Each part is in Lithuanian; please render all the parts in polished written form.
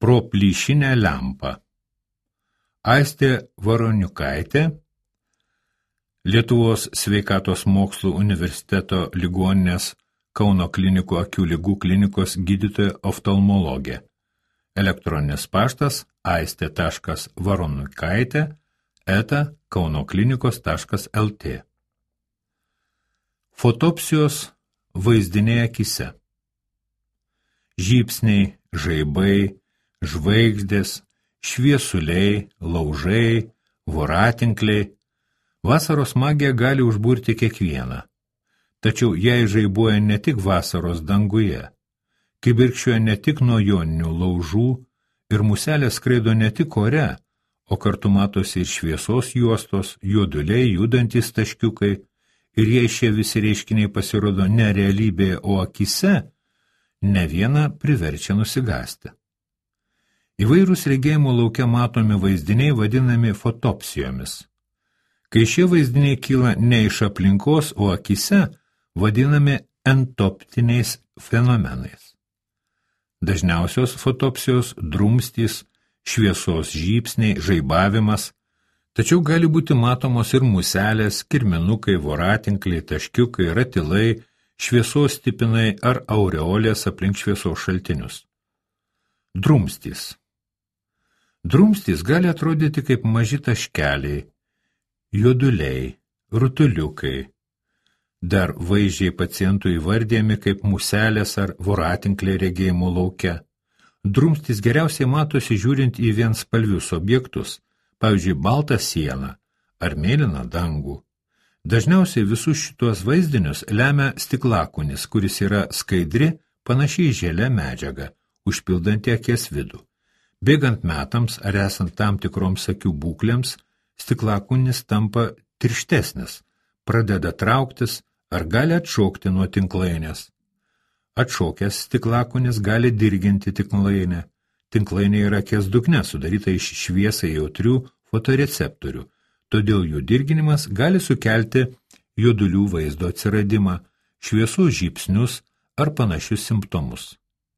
Pro plyšinę lempą. Aistė Varoniukaitė, Lietuvos sveikatos mokslų universiteto ligoninės Kauno klinikų akių ligų klinikos gydytoja oftalmologė. Elektroninis paštas aiste.varoniukaitė@kaunoklinikos.lt. Fotopsijos vaizdiniai akyse. Žybsniai, žaibai, žvaigždės, šviesuliai, laužai, voratinkliai. Vasaros magija gali užburti kiekvieną. Tačiau jai žaibuoja ne tik vasaros danguje, kibirkščioja ne tik nuo joninių laužų ir muselės skraido ne tik ore, o kartu matosi ir šviesos juostos, juoduliai, judantys taškiukai, ir jei šie visi reiškiniai pasirodo ne realybėje, o akyse, ne vieną priverčia nusigąsti. Įvairūs regėjimo lauke matomi vaizdiniai vadinami fotopsijomis. Kai šie vaizdiniai kyla ne iš aplinkos, o akyse, vadinami entoptiniais fenomenais. Dažniausios fotopsijos drumstys, šviesos žybsniai, žaibavimas, tačiau gali būti matomos ir muselės, kirminukai, voratinkliai, taškiukai, ratilai, šviesos stipinai ar aureolės aplink šviesos šaltinius. Drumstys. Drumstys gali atrodyti kaip maži taškeliai, juoduliai, rutuliukai, dar vaizdžiai pacientų įvardėjami kaip muselės ar voratinkliai regėjimo lauke. Drumstys geriausiai matosi žiūrint į vienspalvius objektus, pavyzdžiui, baltą sieną ar mėlyną dangų. Dažniausiai visus šitos vaizdinius lemia stiklakūnis, kuris yra skaidri, panašiai želė medžiaga, užpildanti akies vidų. Bėgant metams ar esant tam tikroms akių būklėms, stiklakūnis tampa tirštesnis, pradeda trauktis ar gali atšokti nuo tinklainės. Atšokęs stiklakūnis gali dirginti tinklainę. Tinklainė yra akies dugne, sudaryta iš šviesai jautrių fotoreceptorių, todėl jų dirginimas gali sukelti juodulių vaizdo atsiradimą, šviesos žybsnius ar panašius simptomus.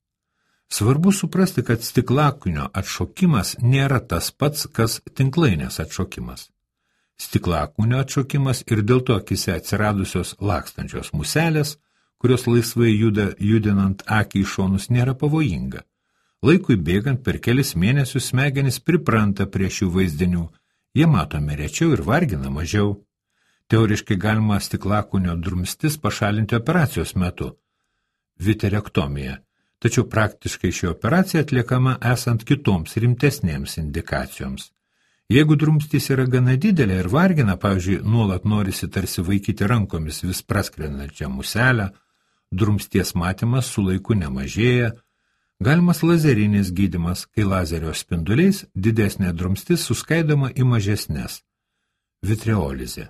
Svarbu suprasti, kad stiklakūnio atšokimas nėra tas pats, kas tinklainės atšokimas. Stiklakūnio atšokimas ir dėl to akyse atsiradusios lakstančios muselės, kurios laisvai juda judinant akį į šonus, nėra pavojinga. Laikui bėgant per kelis mėnesius smegenys pripranta prie šių vaizdinių, jie matomi rečiau ir vargina mažiau. Teoriškai galima stiklakūnio drumstis pašalinti operacijos metu – viterektomija, tačiau praktiškai ši operacija atliekama esant kitoms rimtesnėms indikacijoms. Jeigu drumstys yra gana didelė ir vargina, pavyzdžiui, nuolat norisi tarsi vaikyti rankomis vis praskrendančią muselę, drumsties matymas su laiku nemažėja, galimas lazerinis gydymas, kai lazerio spinduliais didesnė drumstis suskaidoma į mažesnės. Vitreolizė.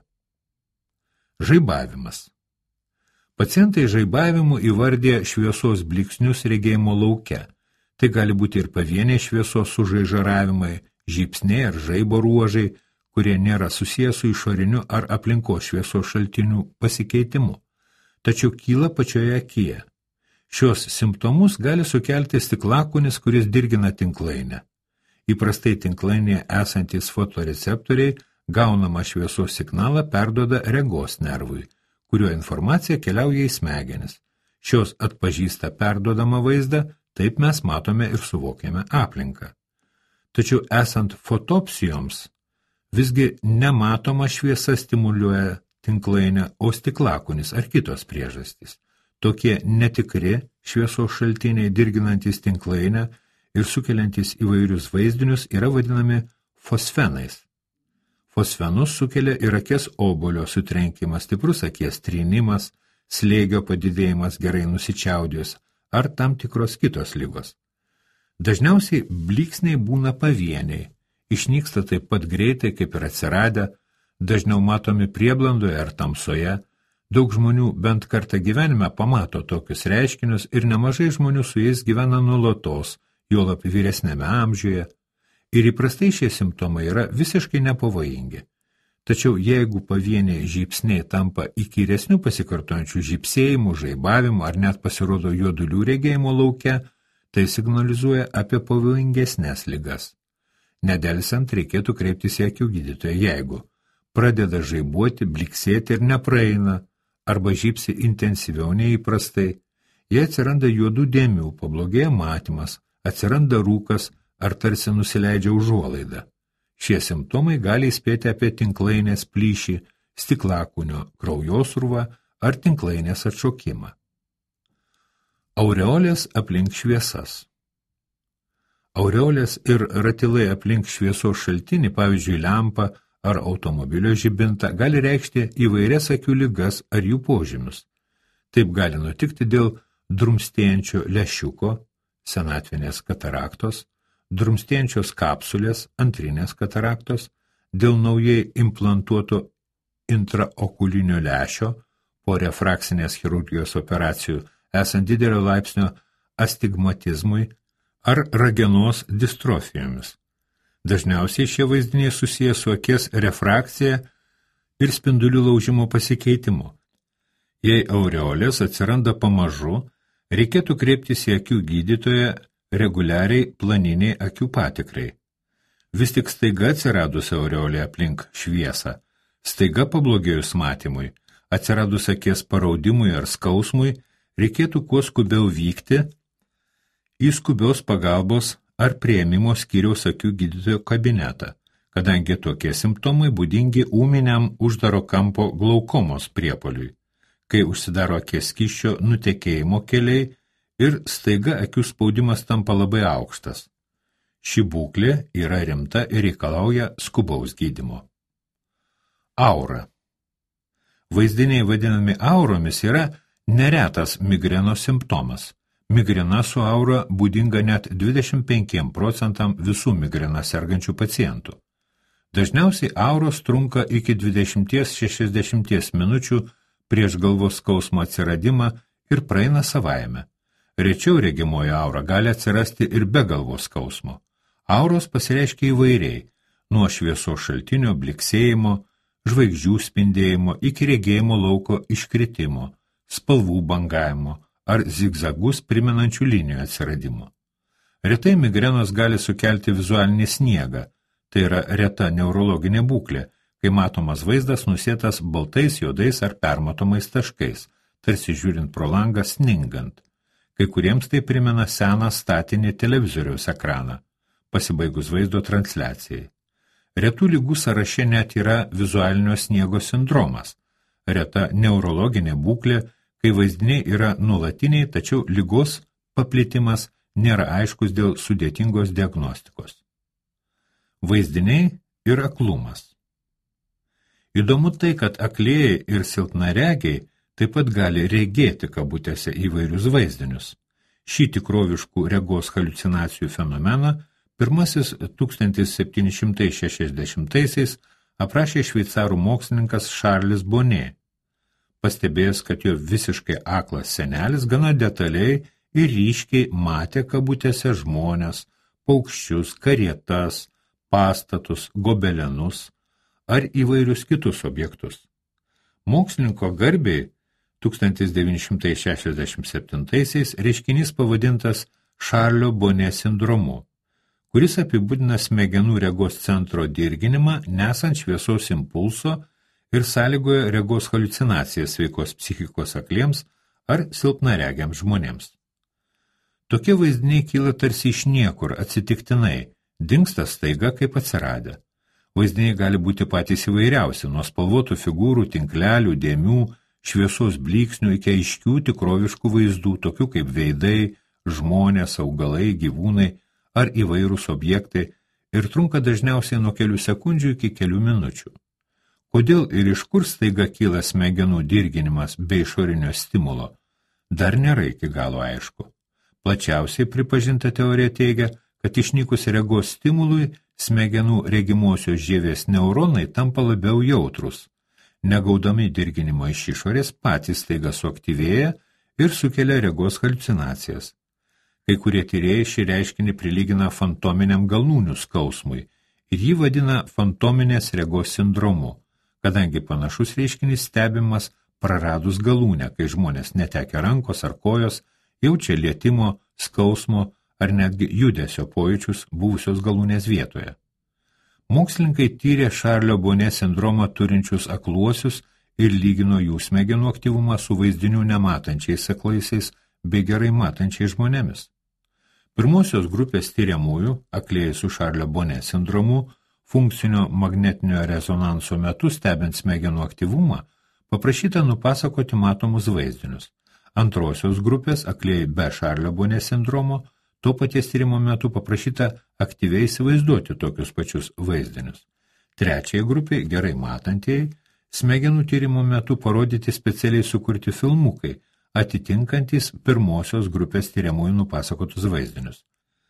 Žaibavimas. Pacientai žaibavimu įvardė šviesos blyksnius regėjimo lauke. Tai gali būti ir pavieniai šviesos sužaižaravimai, žybsniai ar žaibo ruožai, kurie nėra susiję su išoriniu ar aplinkos šviesos šaltinių pasikeitimu, tačiau kyla pačioje akyje. Šios simptomus gali sukelti stiklakūnis, kuris dirgina tinklainę. Įprastai tinklainėje esantys fotoreceptoriai gaunamą šviesos signalą perduoda regos nervui, kurio informacija keliauja į smegenis. Šios atpažįsta perduodamą vaizdą, taip mes matome ir suvokiame aplinką. Tačiau esant fotopsijoms, visgi nematoma šviesa stimuliuoja tinklainę, o stiklakūnis ar kitos priežastys. Tokie netikri šviesos šaltiniai dirginantys tinklainę ir sukeliantys įvairius vaizdinius yra vadinami fosfenais. Fosfenus sukelia ir akies obuolio sutrenkimas, stiprus akies trynimas, slėgio padidėjimas gerai nusičiaudijus ar tam tikros kitos ligos. Dažniausiai blyksniai būna pavieniai, išnyksta taip pat greitai kaip ir atsiradę, dažniau matomi prieblandoje ar tamsoje. Daug žmonių bent kartą gyvenime pamato tokius reiškinius ir nemažai žmonių su jais gyvena nuolatos, juolab vyresnėme amžiuje. Ir įprastai šie simptomai yra visiškai nepavojingi. Tačiau jeigu pavieniai žybsniai tampa įkyresnių pasikartojančių žybsėjimų, žaibavimų ar net pasirodo juodulių regėjimo lauke, Tai signalizuoja apie pavojingesnės ligas. Nedelsiant reikėtų kreiptis į akių gydytoją, jeigu pradeda žaibuoti, bliksėti ir nepraeina, arba žybsi intensyviau neįprastai, jei atsiranda juodų dėmių, pablogėja matymas, atsiranda rūkas ar tarsi nusileidžia užuolaida. Šie simptomai gali įspėti apie tinklainės plyšį, stiklakūnio kraujosrūvą ar tinklainės atšokimą. Aureolės aplink šviesas. Aureolės ir ratilai aplink šviesos šaltinį, pavyzdžiui, lempą ar automobilio žibintą, gali reikšti įvairias akių ligas ar jų požymius. Taip gali nutikti dėl drumstėjančio lęšiuko, senatvinės kataraktos, drumstėjančios kapsulės, antrinės kataraktos, dėl naujai implantuoto intraokulinio lęšio, po refrakcinės chirurgijos operacijų esant didelio laipsnio astigmatizmui ar ragenos distrofijomis. Dažniausiai šie vaizdiniai susiję su akies refrakcija ir spindulių laužimo pasikeitimu. Jei aureolės atsiranda pamažu, reikėtų kreiptis į akių gydytoją reguliariai planiniai akių patikrai. Vis tik staiga atsiradus aureolė aplink šviesą, staiga pablogėjus matymui, atsiradus akies paraudimui ar skausmui, reikėtų kuo skubiau vykti į skubios pagalbos ar priėmimo skyriaus akių gydytojo kabinetą, kadangi tokie simptomai būdingi ūminiam uždaro kampo glaukomos priepuoliui, kai užsidaro akies skysčio nutekėjimo keliai ir staiga akių spaudimas tampa labai aukštas. Ši būklė yra rimta ir reikalauja skubaus gydymo. Aura. Vaizdiniai vadinami auromis yra neretas migrenos simptomas. Migrena su aura būdinga net 25 procentam visų migrena sergančių pacientų. Dažniausiai auros trunka iki 20-60 minučių prieš galvos skausmo atsiradimą ir praeina savaime. Rečiau regimoji aura gali atsirasti ir be galvos skausmo. Auros pasireiškia įvairiai, nuo šviesos šaltinio bliksėjimo, žvaigždžių spindėjimo iki regėjimo lauko iškritimo, spalvų bangavimo ar zigzagus primenančių linijų atsiradimo. Retai migrenos gali sukelti vizualinį sniegą, tai yra reta neurologinė būklė, kai matomas vaizdas nusėtas baltais, juodais ar permatomais taškais, tarsi žiūrint pro langą sningant. Kai kuriems tai primena seną statinį televizoriaus ekraną, pasibaigus vaizdo transliacijai. Retų ligų sąraše net yra vizualinio sniego sindromas, reta neurologinė būklė, kai vaizdiniai yra nuolatiniai, tačiau ligos paplitimas nėra aiškus dėl sudėtingos diagnostikos. Vaizdiniai ir aklumas. Įdomu tai, kad aklieji ir silpnaregiai taip pat gali regėti kabutėse įvairius vaizdinius. Šį tikroviškų regos haliucinacijų fenomeną pirmasis 1760-aisiais aprašė šveicarų mokslininkas Šarlis Bonė, pastebėjęs, kad jo visiškai aklas senelis gana detaliai ir ryškiai matė kabutėse žmones, paukščius, karietas, pastatus, gobelenus ar įvairius kitus objektus. Mokslininko garbiai 1967-aisiais reiškinys pavadintas Šarlio Bonė sindromu, kuris apibūdina smegenų regos centro dirginimą nesant šviesos impulso ir sąlygoja regos haliucinacijas sveikos psichikos akliems ar silpnaregiams žmonėms. Tokie vaizdiniai kyla tarsi iš niekur, atsitiktinai, dingsta staiga kaip atsiradę. Vaizdiniai gali būti patys įvairiausi, nuo spalvotų figūrų, tinklelių, dėmių, šviesos blyksnių iki aiškių tikroviškų vaizdų, tokių kaip veidai, žmonės, augalai, gyvūnai ar įvairūs objektai ir trunka dažniausiai nuo kelių sekundžių iki kelių minučių. Kodėl ir iš kur staiga kyla smegenų dirginimas be išorinio stimulo, dar nėra iki galo aišku. Plačiausiai pripažinta teorija teigia, kad išnykus regos stimului, smegenų regimosios žievės neuronai tampa labiau jautrus. Negaudami dirginimo iš išorės patys staiga suaktyvėja ir sukelia regos haliucinacijas. Kai kurie tyrėjai šį reiškinį prilygina fantominiam galūnių skausmui ir jį vadina fantominės regos sindromu, kadangi panašus reiškinys stebimas praradus galūnę, kai žmonės netekę rankos ar kojos jaučia lietimo, skausmo ar netgi judesio pojūčius buvusios galūnės vietoje. Mokslininkai tyrė Šarlio Bonė sindromą turinčius akluosius ir lygino jų smegenų aktyvumą su vaizdinių nematančiais aklaisiais bei gerai matančiais žmonėmis. Pirmosios grupės tyriamųjų, aklieji su Šarlio Bonė sindromu, funkcinio magnetinio rezonanso metu stebint smegenų aktyvumą, paprašyta nupasakoti matomus vaizdinius. Antrosios grupės, aklieji be Šarlio Bonė sindromo, to paties tyrimo metu paprašyta aktyviai įsivaizduoti tokius pačius vaizdinius. Trečiai grupiai, gerai matantieji, smegenų tyrimo metu parodyti specialiai sukurti filmukai, atitinkantys pirmosios grupės tyriamųjų nupasakotus vaizdinius.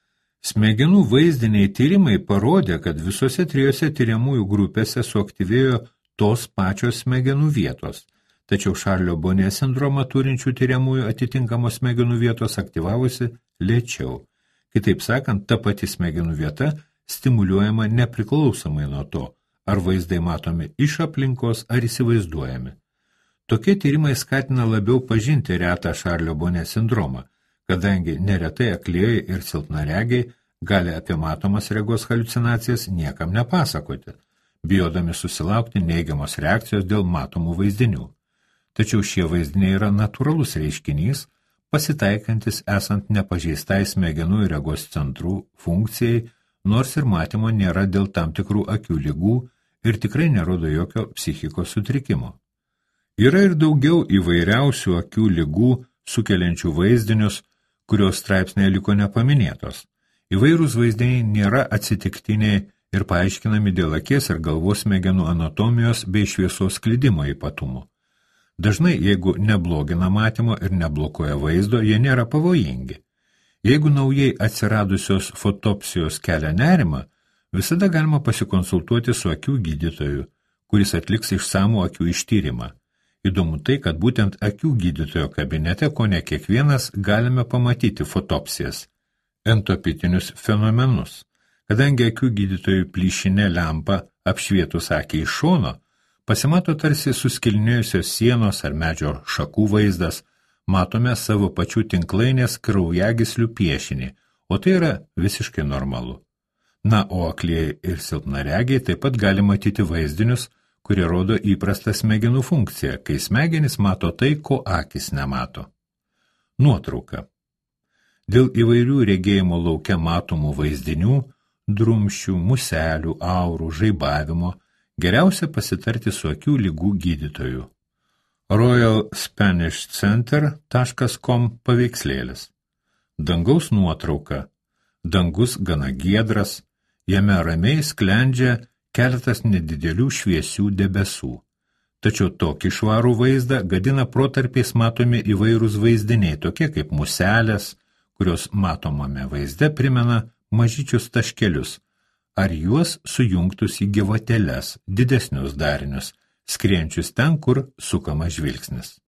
Smegenų vaizdiniai tyrimai parodė, kad visose trijose tyriamųjų grupėse suaktyvėjo tos pačios smegenų vietos, tačiau Šarlio Bonė sindromą turinčių tyriamųjų atitinkamos smegenų vietos aktyvavosi lėčiau. Kitaip sakant, ta pati smegenų vieta stimuliuojama nepriklausomai nuo to, ar vaizdai matomi iš aplinkos ar įsivaizduojami. Tokie tyrimai skatina labiau pažinti retą Šarlio Bonė sindromą, kadangi neretai aklieji ir silpnaregiai gali apie matomas regos haliucinacijas niekam nepasakoti, bijodami susilaukti neigiamos reakcijos dėl matomų vaizdinių. Tačiau šie vaizdiniai yra natūralus reiškinys, pasitaikantis esant nepažeistai smegenų ir regos centrų funkcijai, nors ir matymo nėra dėl tam tikrų akių ligų ir tikrai nerodo jokio psichikos sutrikimo. Yra ir daugiau įvairiausių akių ligų sukeliančių vaizdinius, kurios straipsnėje liko nepaminėtos. Įvairūs vaizdiniai nėra atsitiktiniai ir paaiškinami dėl akies ir galvos smegenų anatomijos bei šviesos sklidimo ypatumų. Dažnai, jeigu neblogina matymo ir neblokuoja vaizdo, jie nėra pavojingi. Jeigu naujai atsiradusios fotopsijos kelia nerimą, visada galima pasikonsultuoti su akių gydytoju, kuris atliks išsamų akių ištyrimą. Įdomu tai, kad būtent akių gydytojo kabinete kone kiekvienas galime pamatyti fotopsijas, entopitinius fenomenus. Kadangi akių gydytojų plyšinė lempa apšvietus akį iš šono, pasimato tarsi suskilinėjusios sienos ar medžio šakų vaizdas, matome savo pačių tinklainės kraujagyslių piešinį, o tai yra visiškai normalu. Na, o aklieji ir silpnaregiai taip pat gali matyti vaizdinius, kurie rodo įprastą smegenų funkciją, kai smegenys mato tai, ko akys nemato. Nuotrauka. Dėl įvairių regėjimo lauke matomų vaizdinių, drumsčių, muselių, aurų, žaibavimo, geriausia pasitarti su akių ligų gydytoju. royalspanishcenter.com paveikslėlis. Dangaus nuotrauka. Dangus gana giedras, jame ramiai sklendžia keletas nedidelių šviesių debesų. Tačiau tokį švarų vaizdą gadina protarpiais matomi įvairūs vaizdiniai, tokie kaip muselės, kurios matomame vaizde primena mažyčius taškelius, ar juos sujungtus į gyvatėles, didesnius darinius, skrienčius ten, kur sukamas žvilgsnis.